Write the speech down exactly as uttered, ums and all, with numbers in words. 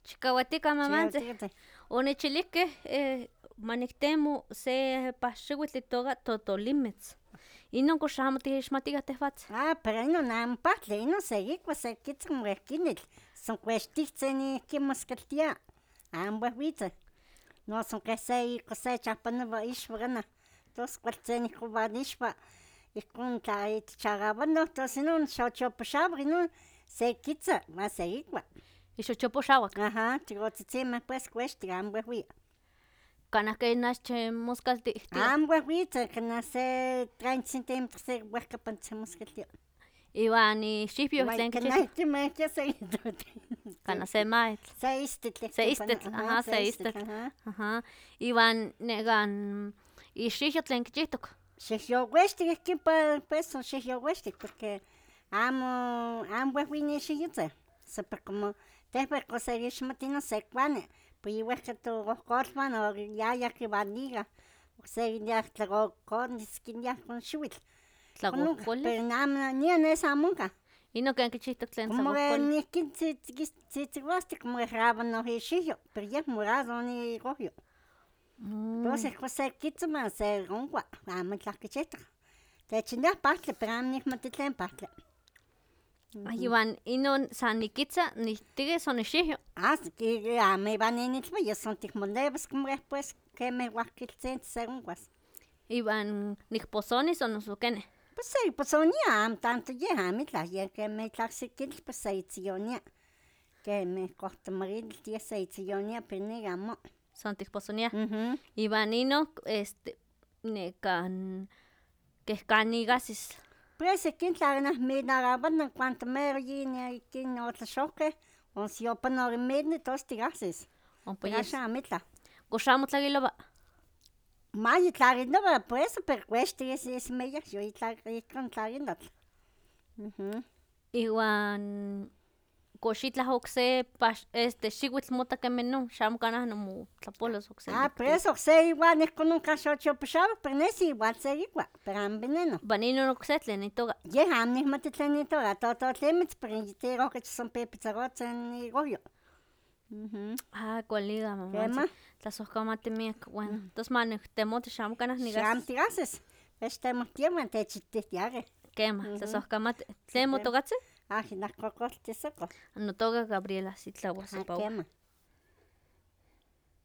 Chikahuatika mamantzin. Onechilihkeh eh, maniktemo se paxiuitl itoka totolimetz. Inon kox amo tixmatika tehwatzin. Ah, pero inon amo pahtli, inon sekikua sekitzin moehkinitl. Son cuextihtzin kimoskaltia. Amo uehwitzeh. Noso keh se ika se chahpanowa ixwa kanah. Tos kualtzin ihkowa ixwa. Ihkon tla itchagawanoh, tos inon xochopoxauak inon sekitza, uan sekikua. Ixochopoxauak. Ajá, chikotzitzimeh pues kuextik, amo uehwia. Kanah ken axche moskaltihtia. Amo uehwitzeh, kanah se treinta centímetros se uehkapantzin moskaltia. Iwan ixihpioh tlen Kanah ihtimeh Kanah se maitl. Se istitl. Se istitl, ajá, se istitl. Ajá. Iwan nekan ixihyo tlen kichihtok. Xihyouestik ihkin pues xihyouestik, porque amo amo uehwin ixihiyotzeh. San como tehwan kosegixmati inon se kuani, pues yiuehka togohkolwan o yayah kiwaliga, ocse yah tlagohkolis kiniah con xiuitl. Tlagohkolis. Pero amo, nian esa amo onkah. Inon ken kichihtok tlen Como tlagohkolis. ihkin tzitziuastik como rábano ixihyo, pero yeh morado igohyo. Entonces ihkon sekitza man se onkua, amo itlah kichihtok. Techiliah pahtli, pero amo nikmati tlen pahtli. Iwan inon san nikitza nihtikis o nixihyo. Ah, amo iwan ninilwa, yeh son tikmolewas como pues quemeh uahkiltzintzin se onkuas. Iwan nikposonis o noso keneh. Pues sekiposonia, amo tanto yeh, amo itlah, yeh kemeh itlah sekitl, pues seitziyonia. Kemeh kohtomariltia seitziyonia, pero neh amo. Son tikposoniah. Uh-huh. Iwan inon, este, nekan, keh kanin ahsis. Pues ihkin tla nahminarawano cuanto mero yin ihkin otlaxohkeh, o siopan orinmini, tos tiahsis. Ompa Pero yes. axan amo itlah. Kox amo tlakilowa. Mayitlarinowa, pues, pero cuexti es ismeyah, yo ihkon tlarinotl. Uh-huh. Iwan kox itlah okse pax, este, xiuitl mota kemeh non, xamo kanah nomotlapolos okse. Ah, pues okse igual ihkon onkah xochopoxauak, pero nesi igual sekikua, pero amo veneno. Iwan inon okse tlen itoka. Yeh amo nikmati tlen itoka, tototlimitz, pero yitirohkeh son pipitzarotzin igohyo. Uh-huh. Ah, kualiga mamantzin. Kemah. Tlasohkamati miak, bueno. Tos manihtemoti xamo kanah Xamo nigas. tiahsis, pues temohtia uan techitihtiageh. Kemah, tlasohkamati. Tlen motokatzin? Ah, nahkokoltisokoh. Notoka Gabriela Sitlauas Ah, Sipaua. kemah.